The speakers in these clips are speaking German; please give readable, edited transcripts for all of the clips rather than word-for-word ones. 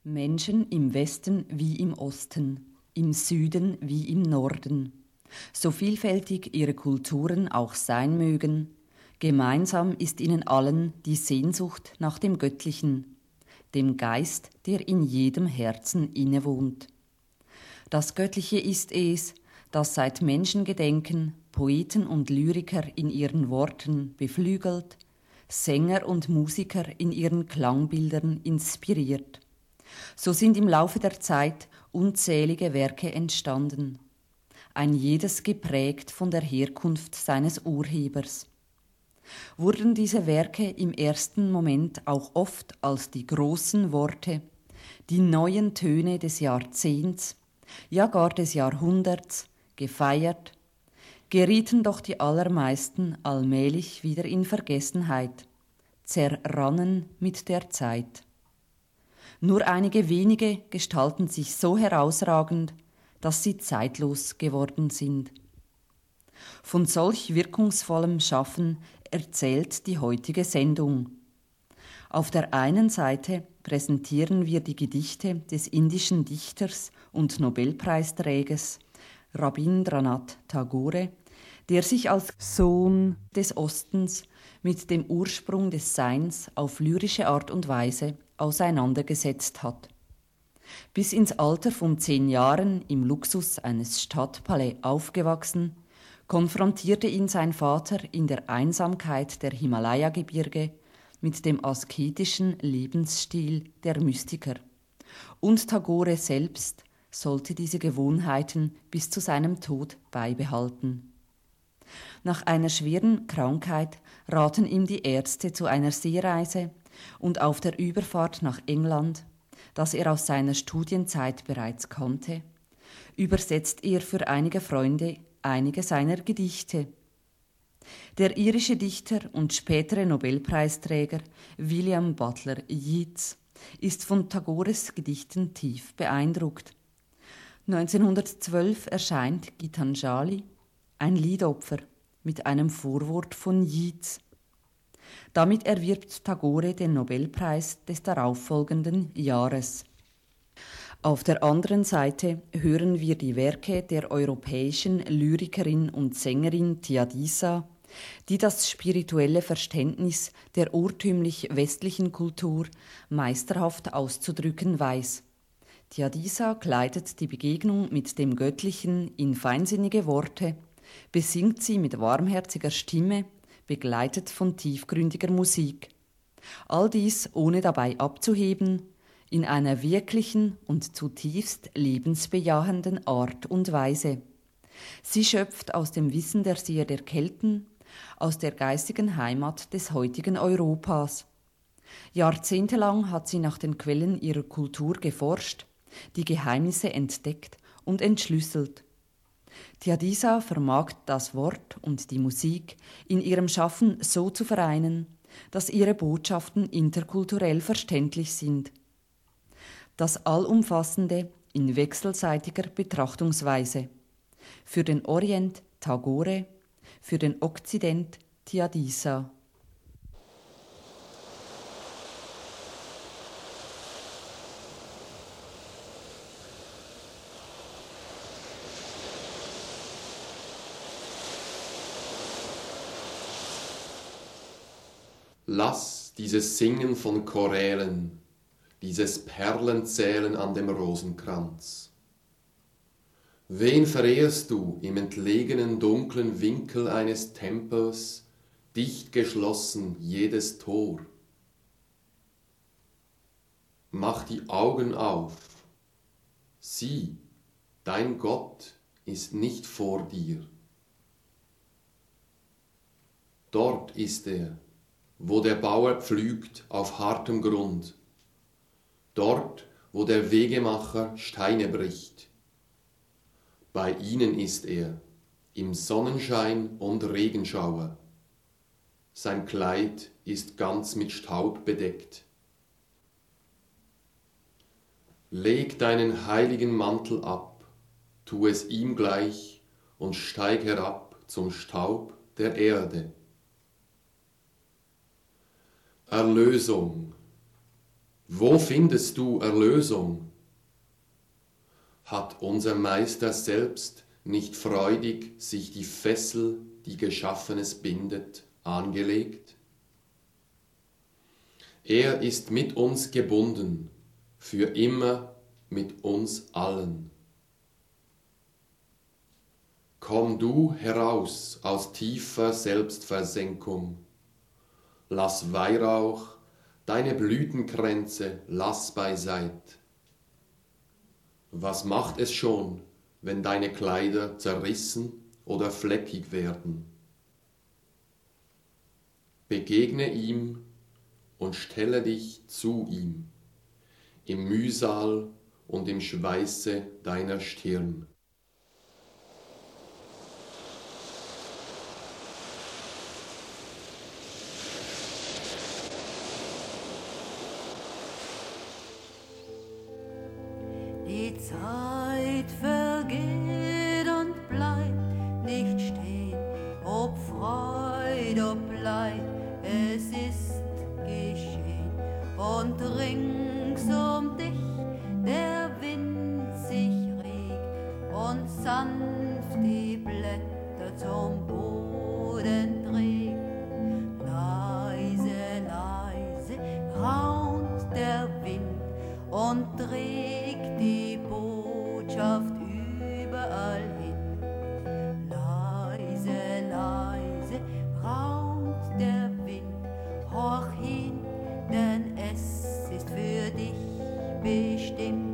Menschen im Westen wie im Osten, im Süden wie im Norden. So vielfältig ihre Kulturen auch sein mögen, gemeinsam ist ihnen allen die Sehnsucht nach dem Göttlichen, dem Geist, der in jedem Herzen innewohnt. Das Göttliche ist es, das seit Menschengedenken Poeten und Lyriker in ihren Worten beflügelt, Sänger und Musiker in ihren Klangbildern inspiriert. So sind im Laufe der Zeit unzählige Werke entstanden, ein jedes geprägt von der Herkunft seines Urhebers. Wurden diese Werke im ersten Moment auch oft als die großen Worte, die neuen Töne des Jahrzehnts, ja gar des Jahrhunderts gefeiert, gerieten doch die allermeisten allmählich wieder in Vergessenheit, zerrannen mit der Zeit. Nur einige wenige gestalten sich so herausragend, dass sie zeitlos geworden sind. Von solch wirkungsvollem Schaffen erzählt die heutige Sendung. Auf der einen Seite präsentieren wir die Gedichte des indischen Dichters und Nobelpreisträgers Rabindranath Tagore, der sich als Sohn des Ostens mit dem Ursprung des Seins auf lyrische Art und Weise auseinandergesetzt hat. Bis ins Alter von 10 Jahren im Luxus eines Stadtpalais aufgewachsen, konfrontierte ihn sein Vater in der Einsamkeit der Himalaya-Gebirge mit dem asketischen Lebensstil der Mystiker. Und Tagore selbst sollte diese Gewohnheiten bis zu seinem Tod beibehalten. Nach einer schweren Krankheit raten ihm die Ärzte zu einer Seereise und auf der Überfahrt nach England, das er aus seiner Studienzeit bereits kannte, übersetzt er für einige Freunde einige seiner Gedichte. Der irische Dichter und spätere Nobelpreisträger William Butler Yeats ist von Tagores Gedichten tief beeindruckt. 1912 erscheint Gitanjali, ein Liedopfer, mit einem Vorwort von Yeats. Damit erwirbt Tagore den Nobelpreis des darauffolgenden Jahres. Auf der anderen Seite hören wir die Werke der europäischen Lyrikerin und Sängerin Thiadisa, die das spirituelle Verständnis der urtümlich westlichen Kultur meisterhaft auszudrücken weiß. Thiadisa kleidet die Begegnung mit dem Göttlichen in feinsinnige Worte, besingt sie mit warmherziger Stimme, begleitet von tiefgründiger Musik. All dies ohne dabei abzuheben, in einer wirklichen und zutiefst lebensbejahenden Art und Weise. Sie schöpft aus dem Wissen der Seher der Kelten, aus der geistigen Heimat des heutigen Europas. Jahrzehntelang hat sie nach den Quellen ihrer Kultur geforscht, die Geheimnisse entdeckt und entschlüsselt. Thiadisa vermag das Wort und die Musik in ihrem Schaffen so zu vereinen, dass ihre Botschaften interkulturell verständlich sind. Das Allumfassende in wechselseitiger Betrachtungsweise. Für den Orient Tagore, für den Okzident Thiadisa. Lass dieses Singen von Chorälen, dieses Perlenzählen an dem Rosenkranz. Wen verehrst du im entlegenen dunklen Winkel eines Tempels, dicht geschlossen jedes Tor? Mach die Augen auf, sieh, dein Gott ist nicht vor dir. Dort ist er, wo der Bauer pflügt auf hartem Grund, dort, wo der Wegemacher Steine bricht. Bei ihnen ist er, im Sonnenschein und Regenschauer. Sein Kleid ist ganz mit Staub bedeckt. Leg deinen heiligen Mantel ab, tu es ihm gleich und steig herab zum Staub der Erde. Erlösung, Wo findest du Erlösung? Hat unser Meister selbst nicht freudig sich die Fessel, die Geschaffenes bindet, angelegt? Er ist mit uns gebunden, für immer mit uns allen. Komm du heraus aus tiefer Selbstversenkung, lass Weihrauch, deine Blütenkränze lass beiseit. Was macht es schon, wenn deine Kleider zerrissen oder fleckig werden? Begegne ihm und stelle dich zu ihm, im Mühsal und im Schweiße deiner Stirn. Die Zeit vergeht und bleibt nicht stehen, ob Freude, ob Leid, es ist geschehen. Und rings um dich der Wind sich regt und sanft die Blätter zum Boden trägt. Leise, leise raunt der Wind und trägt die Botschaft überall hin. Leise, leise raunt der Wind, horch hin, denn es ist für dich bestimmt.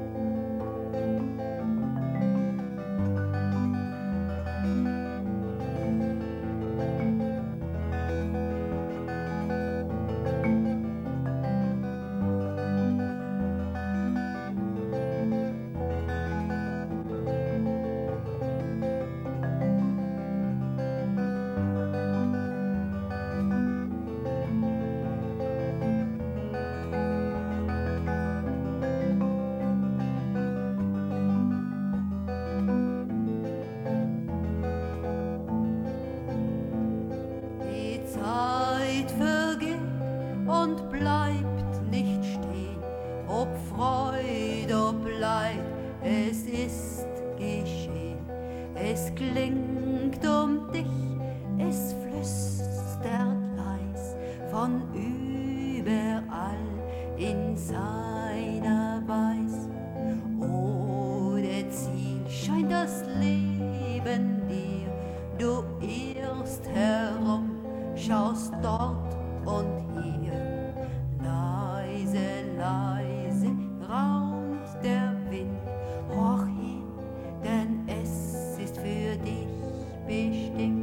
Und bleibt nicht stehen, ob Freude, ob Leid, es ist geschehen. Es klingt um dich, es flüstert leis von überall in seiner Weis. Ohne Ziel scheint das Leben dir, du irrst herum, schaust dort und hier. Leise, leise raunt der Wind, horch hin, denn es ist für dich bestimmt.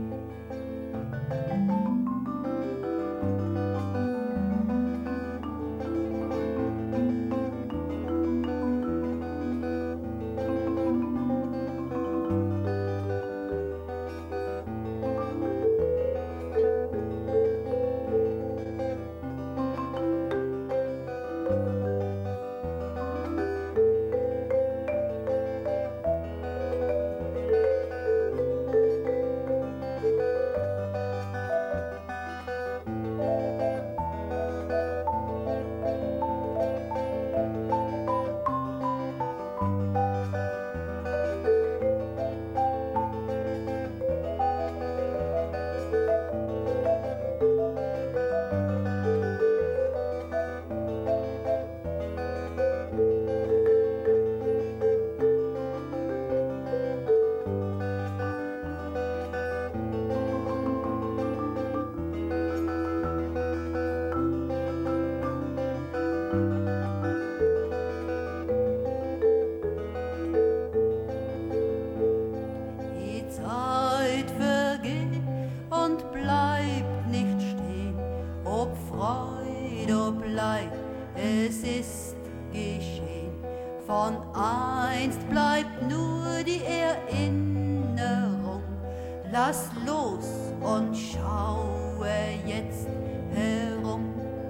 Es ist geschehen, von einst bleibt nur die Erinnerung. Lass los und schaue jetzt herum.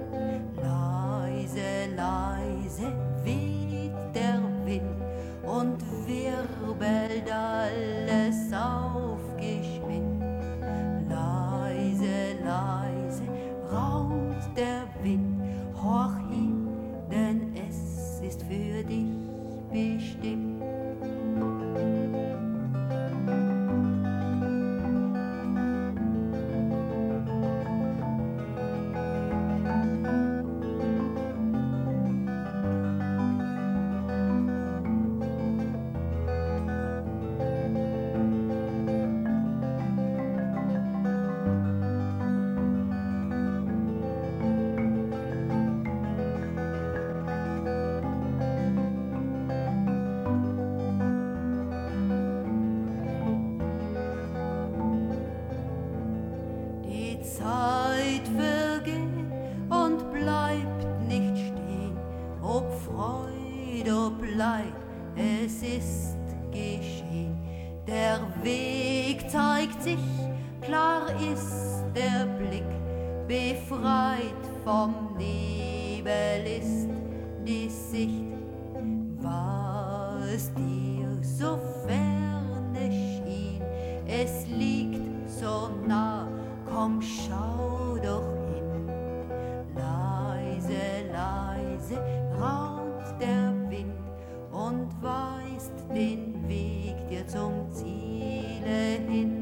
Leise, leise weht der Wind und wirbelt alles aufgeschwind. Leise, leise raunt der Wind, horch hin, denn Zeit vergeht und bleibt nicht stehen, ob Freude, ob Leid, es ist geschehen. Der Weg zeigt sich, klar ist der Blick, befreit vom Nebel ist die Sicht. Was dir so ferne schien, es liegt so nah, komm, schau doch hin. Leise, leise raunt der Wind und weist den Weg dir zum Ziele hin.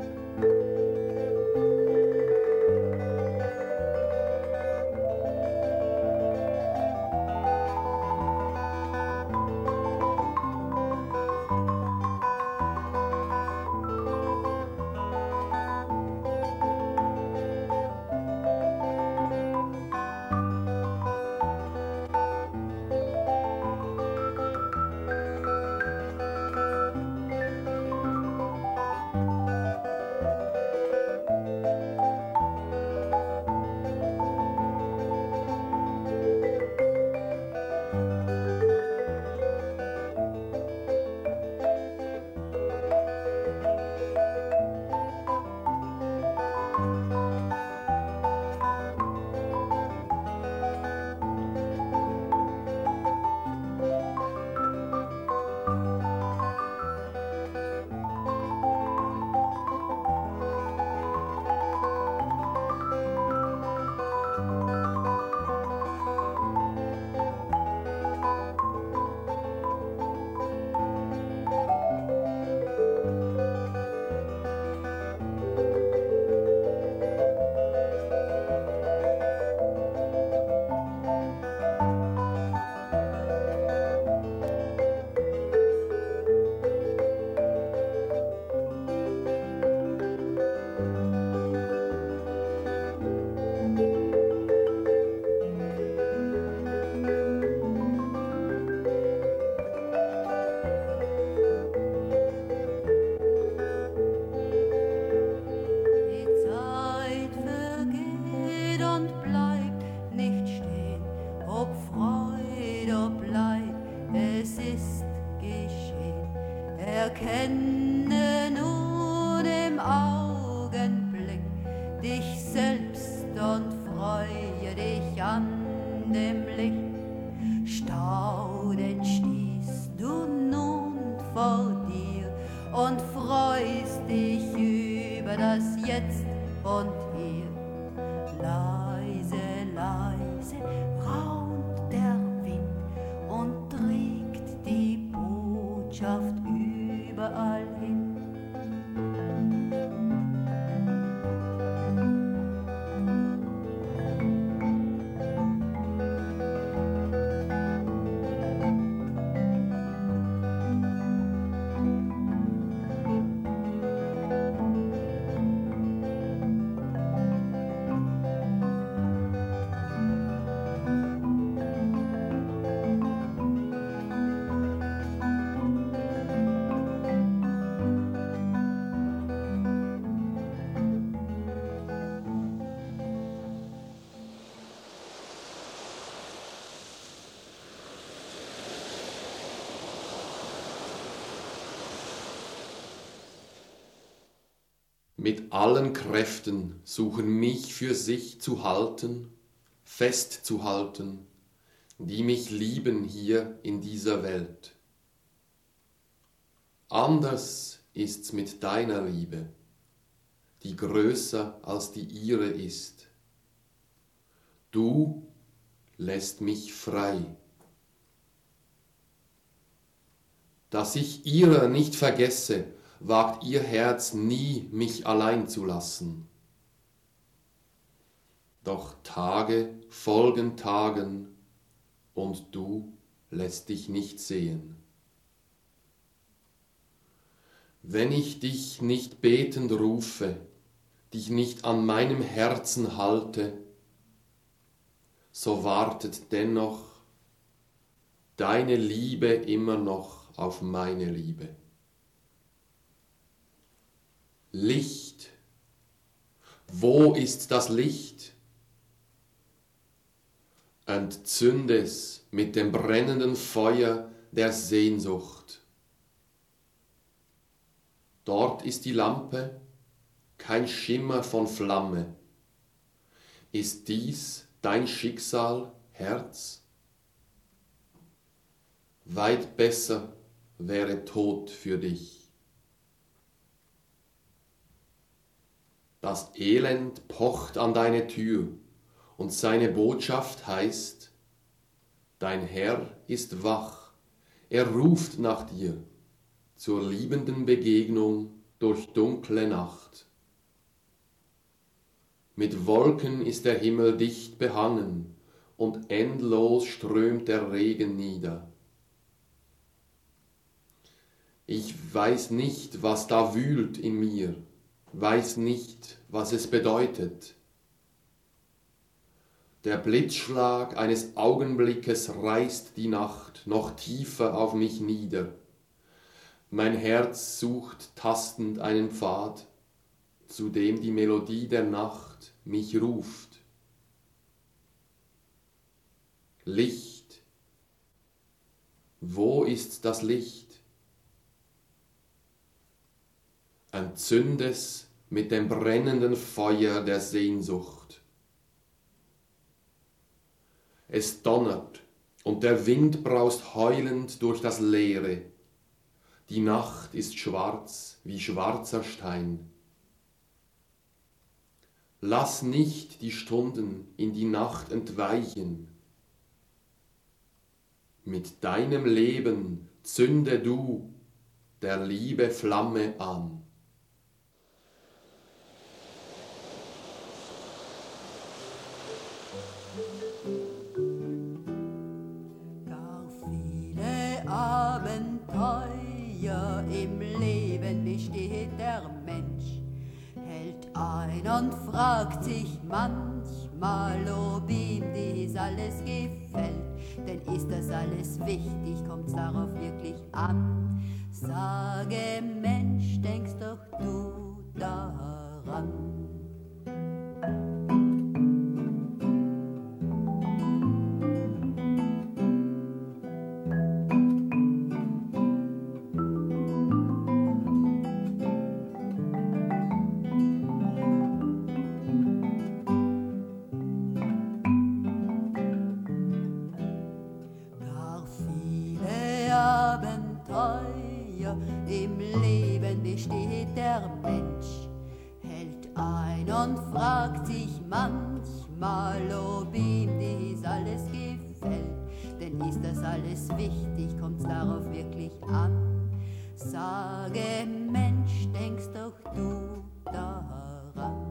Erkenne nun im Augenblick dich selbst und freue dich an dem Licht. Staunend stehst du nun vor dir und freust dich über das Jetzt und Hier. Leise, leise raunt der Wind und trägt die Botschaft überall hin. Mit allen Kräften suchen mich für sich zu halten, festzuhalten, die mich lieben hier in dieser Welt. Anders ist's mit deiner Liebe, die größer als die ihre ist. Du lässt mich frei. Dass ich ihrer nicht vergesse, wagt ihr Herz nie, mich allein zu lassen. Doch Tage folgen Tagen, und du lässt dich nicht sehen. Wenn ich dich nicht betend rufe, dich nicht an meinem Herzen halte, so wartet dennoch deine Liebe immer noch auf meine Liebe. Licht, Wo ist das Licht? Entzünd es mit dem brennenden Feuer der Sehnsucht. Dort ist die Lampe, kein Schimmer von Flamme. Ist dies dein Schicksal, Herz? Weit besser wäre Tod für dich. Das Elend pocht an deine Tür und seine Botschaft heißt, dein Herr ist wach, er ruft nach dir zur liebenden Begegnung durch dunkle Nacht. Mit Wolken ist der Himmel dicht behangen und endlos strömt der Regen nieder. Ich weiß nicht, was da wühlt in mir, weiß nicht, was es bedeutet. Der Blitzschlag eines Augenblickes reißt die Nacht noch tiefer auf mich nieder. Mein Herz sucht tastend einen Pfad, zu dem die Melodie der Nacht mich ruft. Licht. Wo ist das Licht? Entzünd es mit dem brennenden Feuer der Sehnsucht. Es donnert und der Wind braust heulend durch das Leere. Die Nacht ist schwarz wie schwarzer Stein. Lass nicht die Stunden in die Nacht entweichen. Mit deinem Leben zünde du der Liebe Flamme an. Abenteuer im Leben besteht der Mensch, hält ein und fragt sich manchmal, ob ihm dies alles gefällt. Denn ist das alles wichtig, kommt's darauf wirklich an? Sage Mensch, denkst doch du daran? Abenteuer im Leben besteht der Mensch, hält ein und fragt sich manchmal, ob ihm dies alles gefällt. Denn ist das alles wichtig, kommt's darauf wirklich an? Sage Mensch, denkst doch du daran?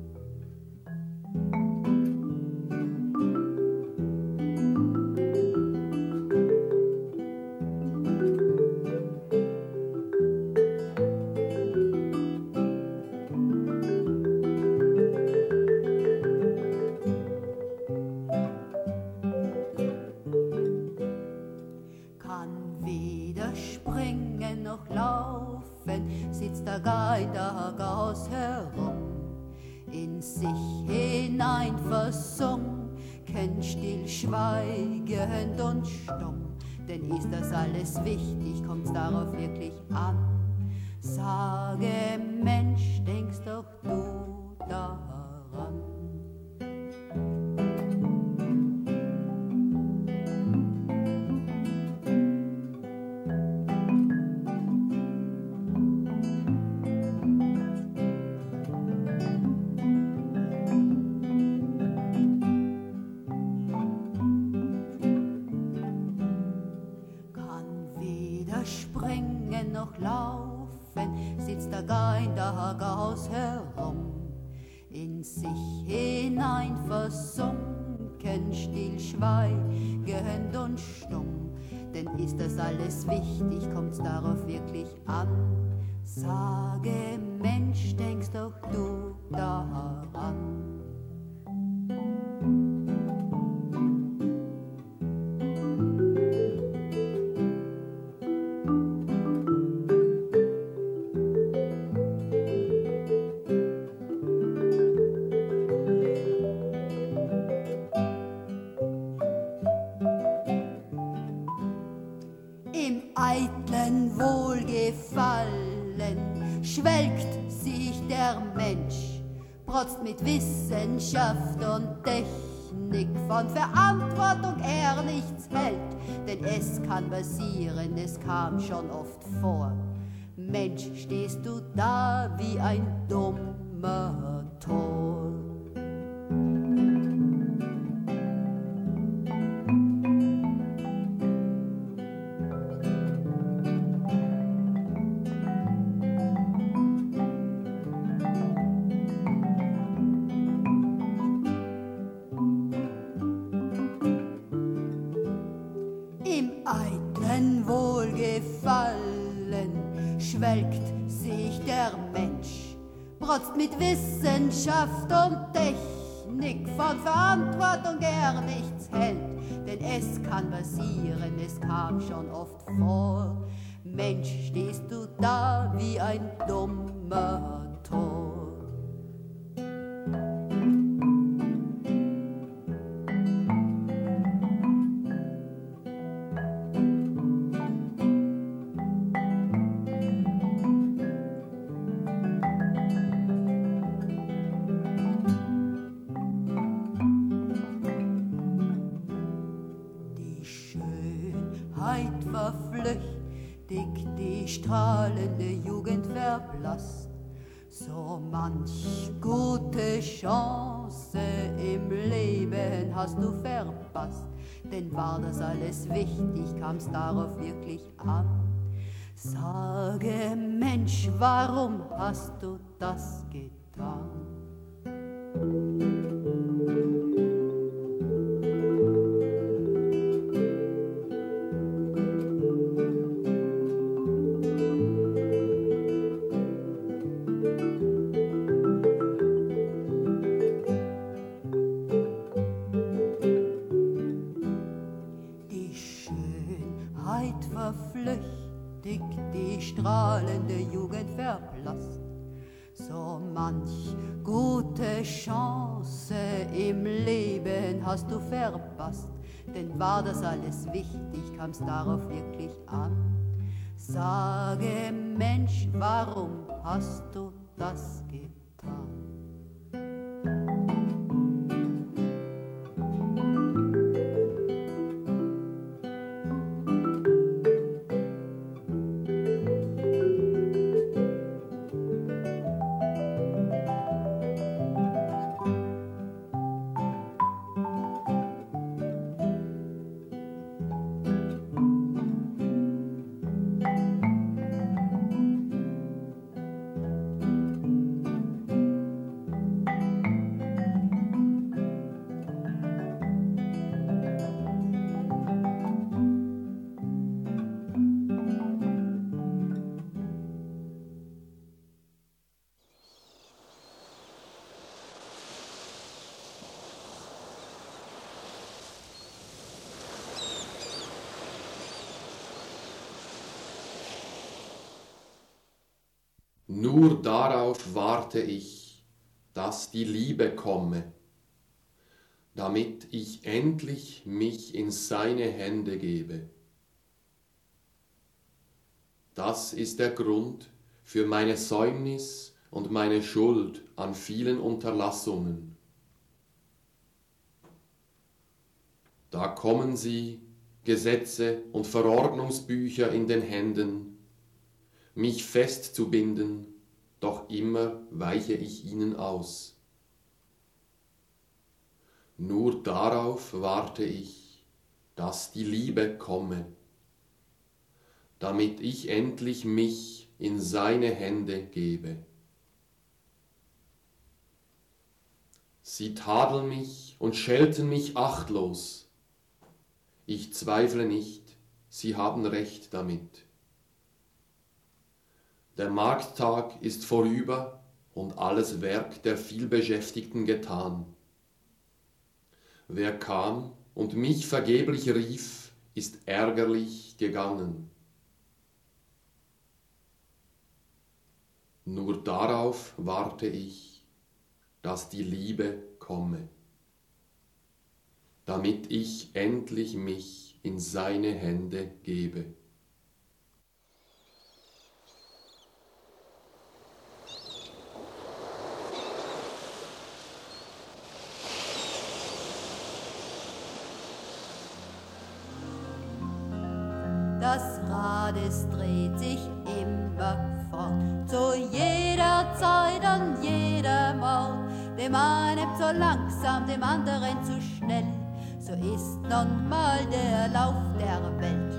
Noch laufen, sitzt der Geidergaus herum, in sich hinein versunken, stillschweigend und stumm. Denn ist das alles wichtig, kommt's darauf wirklich an? Sage Mensch, denkst doch du daran? Springen noch laufen, sitzt der Geidergaus herum, in sich hinein versunken, stillschweigend und stumm. Denn ist das alles wichtig, kommt's darauf wirklich an? Sage Mensch, denkst doch du daran? brotzt mit Wissenschaft und Technik, von Verantwortung er nichts hält, denn es kann passieren, es kam schon oft vor. Mensch, stehst du da wie ein dummer Tor. Im eitlen Wohlgefallen schwelgt sich der Mensch, protzt mit Wissenschaft und Technik, von Verantwortung er nichts hält, denn es kann passieren, es kam schon oft vor. Mensch, stehst du da wie ein dummer Tor. Verflüchtigt, die strahlende Jugend verblasst. So manch gute Chance im Leben hast du verpasst. Denn war das alles wichtig, kam's darauf wirklich an? Sage, Mensch, warum hast du das getan? Verflüchtigt, die strahlende Jugend verblasst. So manch gute Chance im Leben hast du verpasst. Denn war das alles wichtig, kam's darauf wirklich an? Sage, Mensch, warum hast du das getan? Nur darauf warte ich, dass die Liebe komme, damit ich endlich mich in seine Hände gebe. Das ist der Grund für meine Säumnis und meine Schuld an vielen Unterlassungen. Da kommen sie, Gesetze und Verordnungsbücher in den Händen, mich festzubinden, doch immer weiche ich ihnen aus. Nur darauf warte ich, dass die Liebe komme, damit ich endlich mich in seine Hände gebe. Sie tadeln mich und schelten mich achtlos. Ich zweifle nicht, sie haben recht damit. Der Markttag ist vorüber und alles Werk der Vielbeschäftigten getan. Wer kam und mich vergeblich rief, ist ärgerlich gegangen. Nur darauf warte ich, dass die Liebe komme, damit ich endlich mich in seine Hände gebe. das Rad, es dreht sich immer fort. Zu jeder Zeit, an jedem Ort, dem einen zu langsam, dem anderen zu schnell. So ist nun mal der Lauf der Welt.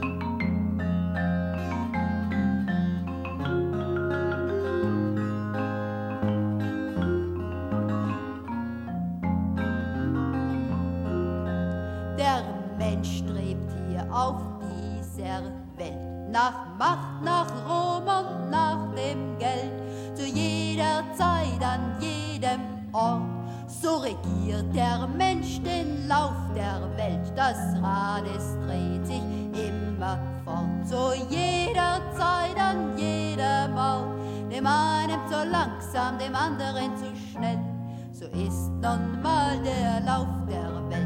Der Mensch strebt hier auf dieser Welt nach Macht, nach Ruhm und nach dem Geld. Zu jeder Zeit, an jedem Ort, so regiert der Mensch den Lauf der Welt. Das Rad, es dreht sich immer fort. Zu jeder Zeit, an jedem Ort, dem einen zu langsam, dem anderen zu schnell. So ist nun mal der Lauf der Welt.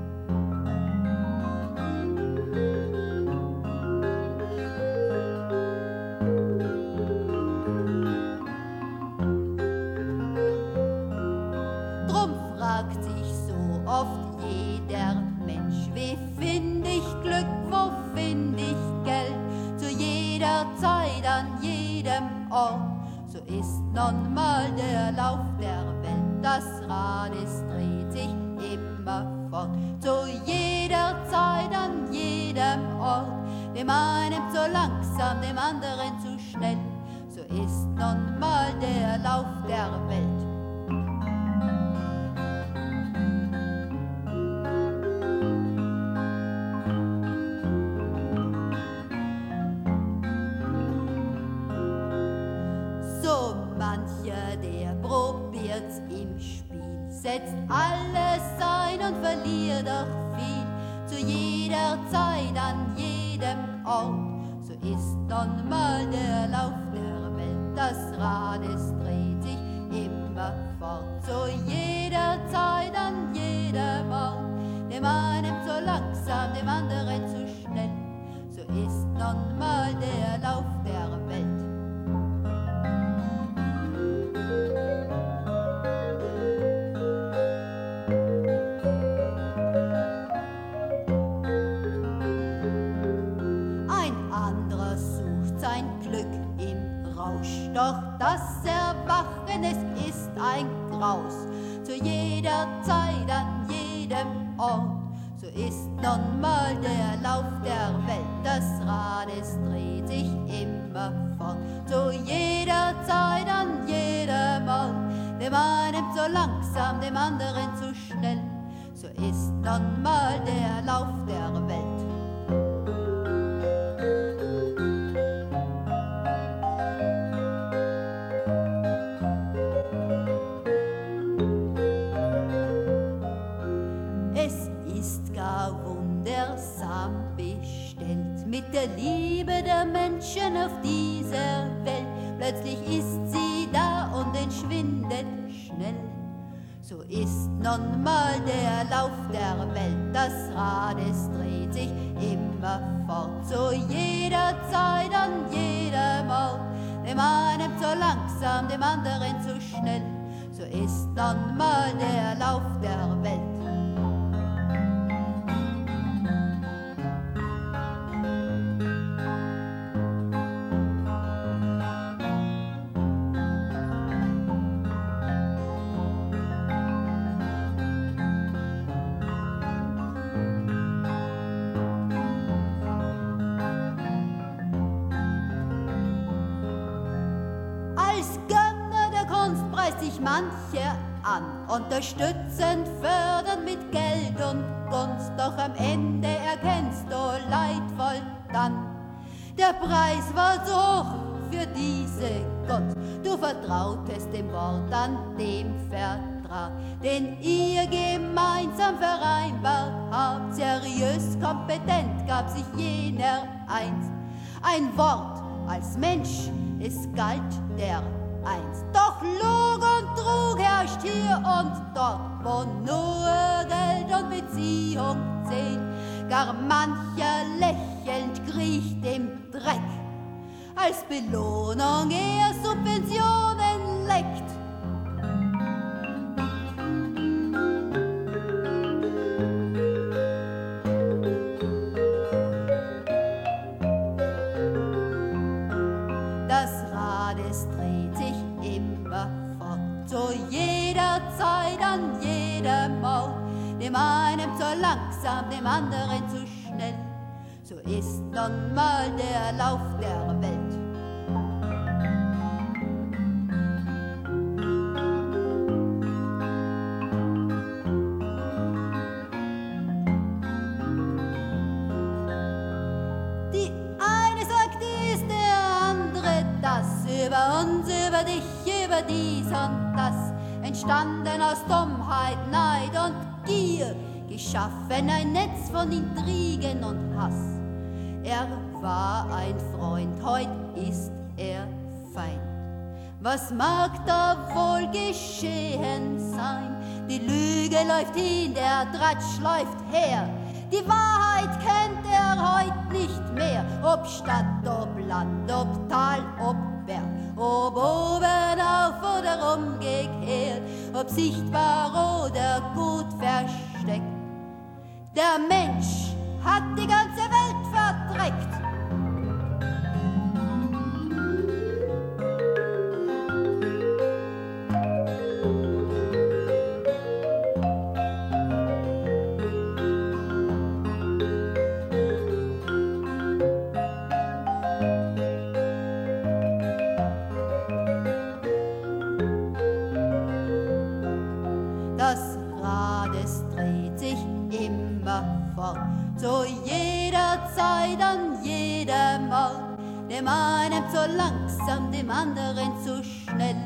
So ist nun mal der Lauf der Welt. Das Rad, es dreht sich immer fort. Zu jeder Zeit, an jedem Ort, dem einen zu langsam, dem anderen zu schnell. So ist nun mal der Lauf der Welt. Setzt alles ein und verliert auch viel, zu jeder Zeit, an jedem Ort. So ist nun mal der Lauf der Welt. Das Rad, es dreht sich immer fort. Zu jeder Zeit, an jedem Ort, dem einen zu langsam, dem anderen zu schnell. So ist nun mal der Lauf der Welt. Doch das Erwachen, es ist ein Graus, zu jeder Zeit, an jedem Ort. So ist nun mal der Lauf der Welt. Das Rad, es dreht sich immer fort. Zu jeder Zeit, an jedem Ort, dem einen zu langsam, dem anderen zu schnell. So ist nun mal der Lauf der Welt. Mit der Liebe der Menschen auf dieser Welt. Plötzlich ist sie da und entschwindet schnell. So ist nun mal der Lauf der Welt. Das Rad, es dreht sich immer fort. Zu jeder Zeit, an jedem Ort, dem einen zu langsam, dem anderen zu schnell. So ist nun mal der Lauf der Welt. Sich mancher an, unterstützend, fördernd mit Geld und Gunst, doch am Ende erkennst du leidvoll dann, der Preis war so hoch für diese Gunst. Du vertrautest dem Wort, an dem Vertrag, den ihr gemeinsam vereinbart habt. Seriös, kompetent gab sich jener einst ein Wort als Mensch, es galt der einst. Doch Lug und Trug herrscht hier und dort, wo nur Geld und Beziehung zählt. Gar mancher lächelnd kriecht im Dreck, als Belohnung er Subventionen leckt. jederzeit, an jedem Ort, dem einen zu langsam, dem anderen zu schnell. So ist nun mal der Lauf der Welt. Die eine sagt dies, der andere das, über uns, über dich, über dies und das, entstanden aus Dummheit, Neid und Gier, geschaffen ein Netz von Intrigen und Hass. Er war ein Freund, heut ist er Feind. Was mag da wohl geschehen sein? Die Lüge läuft hin, der Tratsch läuft her. Die Wahrheit kennt er heut nicht mehr. Ob Stadt, ob Land, ob Tal, ob Berg, ob oben auf oder umgekehrt, ob sichtbar oder gut versteckt. Der Mensch hat die ganze Welt verdreckt. Das Rad, es dreht sich immer fort, zu jeder Zeit, an jedem Ort, dem einen zu langsam, dem anderen zu schnell.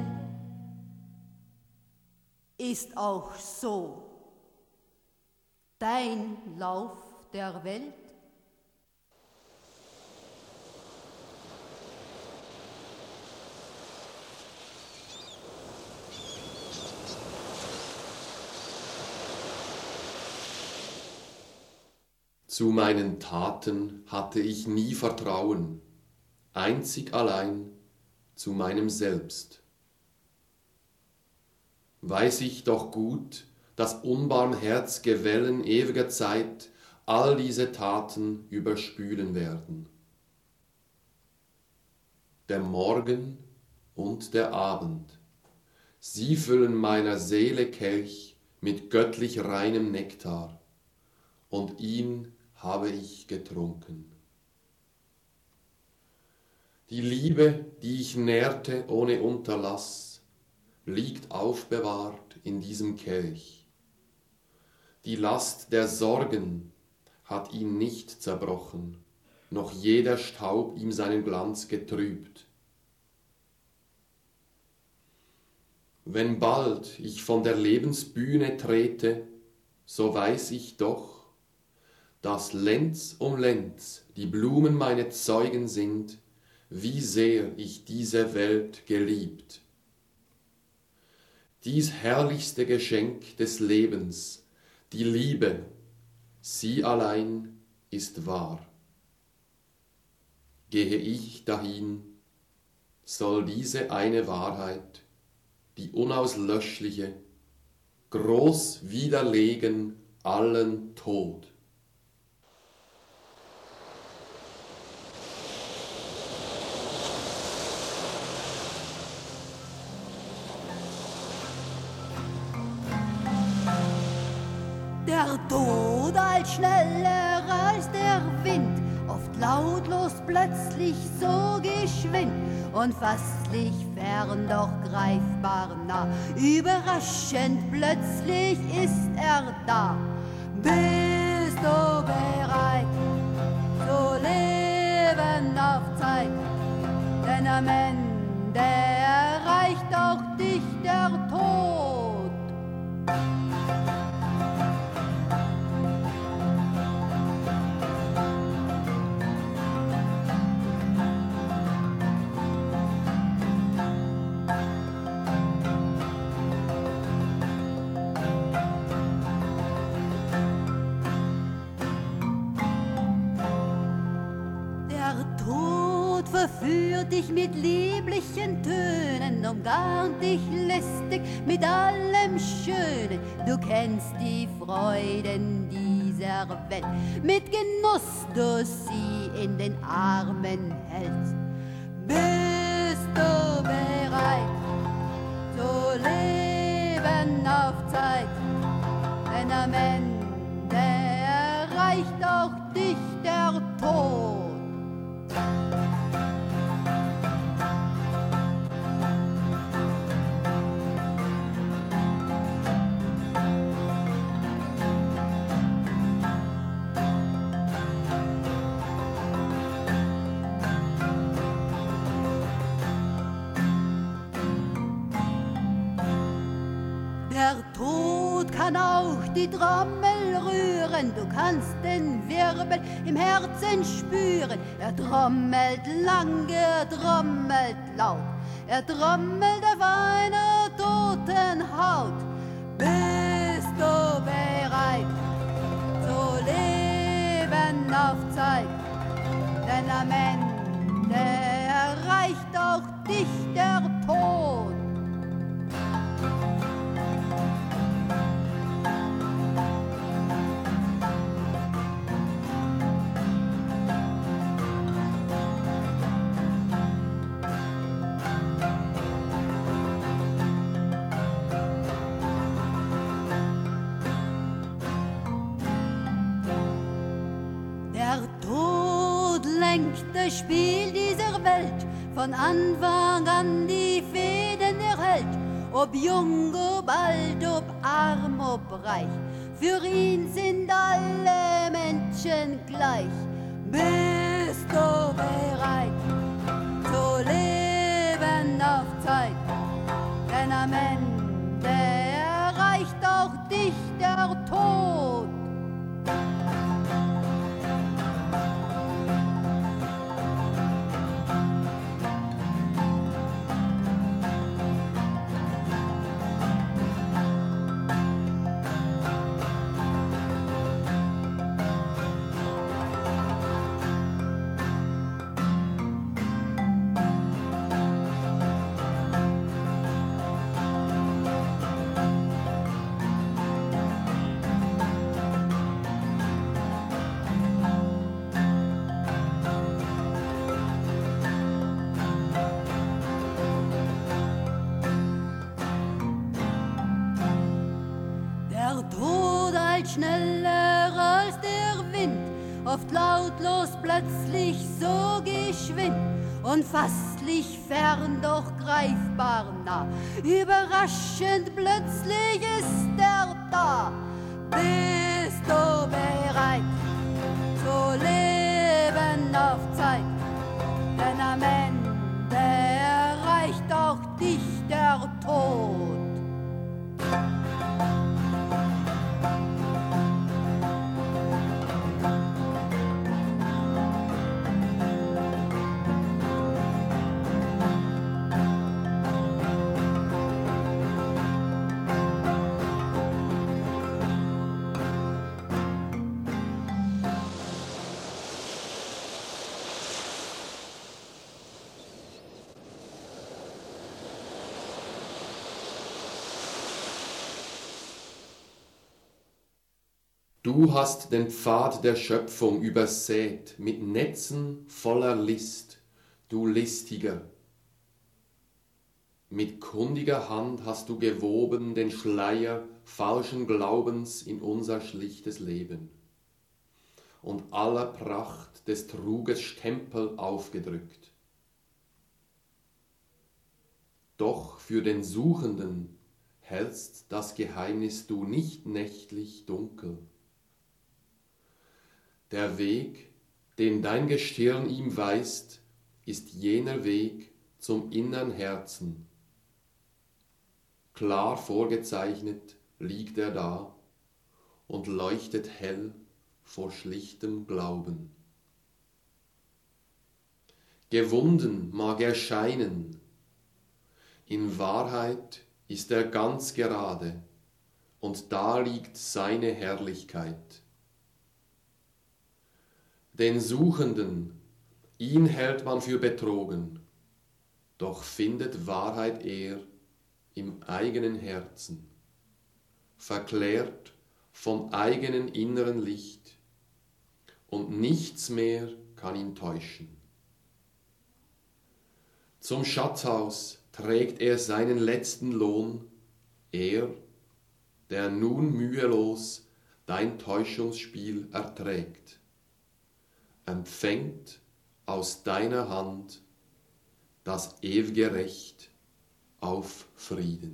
Ist auch so dein Lauf der Welt? Zu meinen Taten hatte ich nie Vertrauen, einzig allein zu meinem Selbst. Weiß ich doch gut, das unbarmherzige Wellen ewiger Zeit all diese Taten überspülen werden. Der Morgen und der Abend, sie füllen meiner Seele Kelch mit göttlich reinem Nektar, und ihn habe ich getrunken. Die Liebe, die ich nährte ohne Unterlass, liegt aufbewahrt in diesem Kelch. Die Last der Sorgen hat ihn nicht zerbrochen, noch jeder Staub ihm seinen Glanz getrübt. Wenn bald ich von der Lebensbühne trete, so weiß ich doch, dass Lenz um Lenz die Blumen meine Zeugen sind, wie sehr ich diese Welt geliebt. Dies herrlichste Geschenk des Lebens, die Liebe, sie allein ist wahr. Gehe ich dahin, soll diese eine Wahrheit, die unauslöschliche, groß widerlegen allen Tod. Der Tod als schneller als der Wind, oft lautlos, plötzlich so geschwind, unfasslich fern, doch greifbar nah, überraschend plötzlich ist er da. Bist du bereit zu leben auf Zeit, denn am Ende erreicht auch dich der Tod. Verführt dich mit lieblichen Tönen, umgarnt dich listig mit allem Schönen. Du kennst die Freuden dieser Welt, mit Genuss du sie in den Armen hältst. Bist du bereit zu leben auf Zeit, denn am Ende erreicht auch dich der Tod. Der Tod kann auch die Trommel rühren, du kannst den Wirbel im Herzen spüren. Er trommelt lang, er trommelt laut, er trommelt auf einer toten Haut. Bist du bereit zu leben auf Zeit? Denn am Ende erreicht auch dich der Tod. Das Spiel dieser Welt, von Anfang an die Fäden erhält. Ob jung, ob alt, ob arm, ob reich, für ihn sind alle Menschen gleich. Bist du bereit zu leben auf Zeit? Denn am Ende erreicht auch dich der Tod. Schneller als der Wind, oft lautlos, plötzlich so geschwind, unfasslich fern, doch greifbar nah. Überraschend plötzlich ist er da. Bist du bereit zu leben auf Zeit? Denn am Ende erreicht auch dich der Tod. Du hast den Pfad der Schöpfung übersät mit Netzen voller List, du Listiger. Mit kundiger Hand hast du gewoben den Schleier falschen Glaubens in unser schlichtes Leben und aller Pracht des Truges Stempel aufgedrückt. Doch für den Suchenden hältst das Geheimnis du nicht nächtlich dunkel. Der Weg, den dein Gestirn ihm weist, ist jener Weg zum innern Herzen. Klar vorgezeichnet liegt er da und leuchtet hell vor schlichtem Glauben. Gewunden mag er scheinen, in Wahrheit ist er ganz gerade, und da liegt seine Herrlichkeit. Den Suchenden, ihn hält man für betrogen, doch findet Wahrheit er im eigenen Herzen, verklärt vom eigenen inneren Licht, und nichts mehr kann ihn täuschen. Zum Schatzhaus trägt er seinen letzten Lohn, er der nun mühelos dein Täuschungsspiel erträgt, empfängt aus deiner Hand das ew'ge Recht auf Frieden.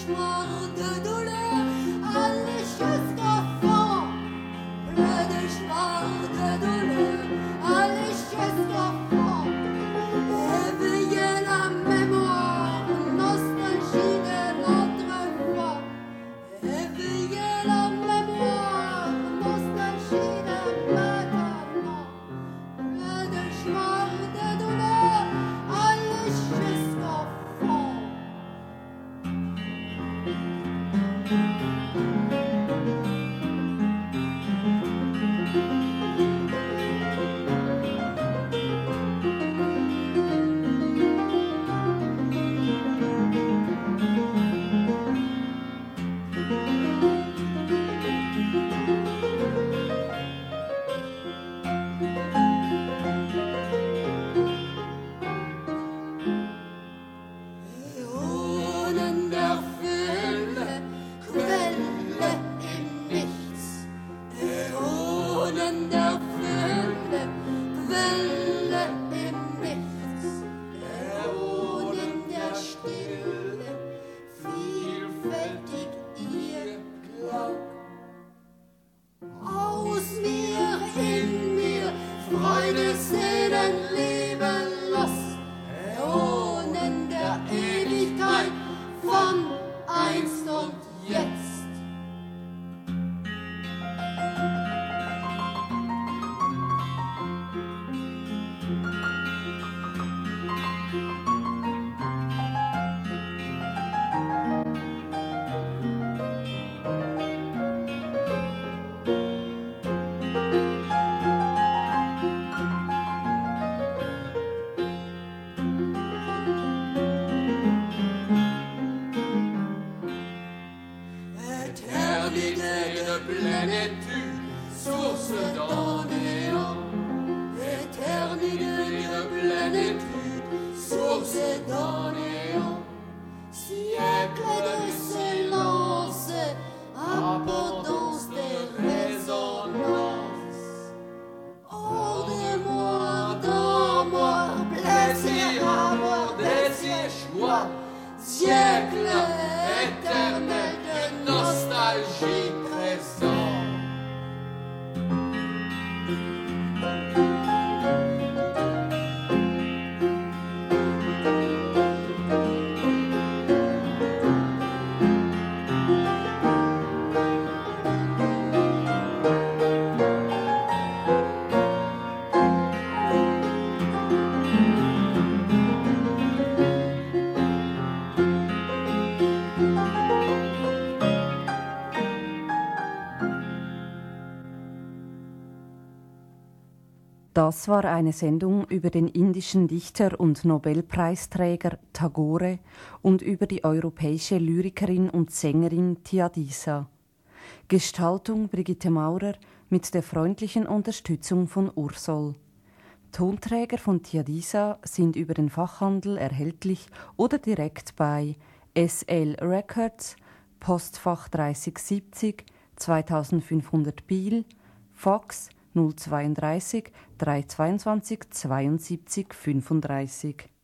cauchemars de douleur, allez jusqu'au fond. Plein de cauchemars de douleur, allez jusqu'au fond. Éveillez la mémoire, nostalgie de notre foi. Éveillez la mémoire, nostalgie de maintenant. Plein de cauchemars de douleur, allez jusqu'au fond. Äonen der Fülle, Quelle im Nichts. Äonen der Fülle, Quelle im Nichts. Äonen der Stille, vielfältig ihr Glaubt. Aus mir, in mir, Freude, Sehnen, Leben, Lust. Äonen der Ewigkeit von einst und jetzt. Éternité de plénitude, source dans le néant. Éternité de plénitude, source dans le néant. Siècle de silence, abondance de résonance. Hors de moi, dans moi, plaisir, amour, désir, joie. Siècle éternel de nostalgie présent. Das war eine Sendung über den indischen Dichter und Nobelpreisträger Tagore und über die europäische Lyrikerin und Sängerin Thiadisa. Gestaltung Brigitte Maurer mit der freundlichen Unterstützung von Ursol. Tonträger von Thiadisa sind über den Fachhandel erhältlich oder direkt bei SL Records, Postfach 3070 2500 Biel, Fax 032 322 72 35.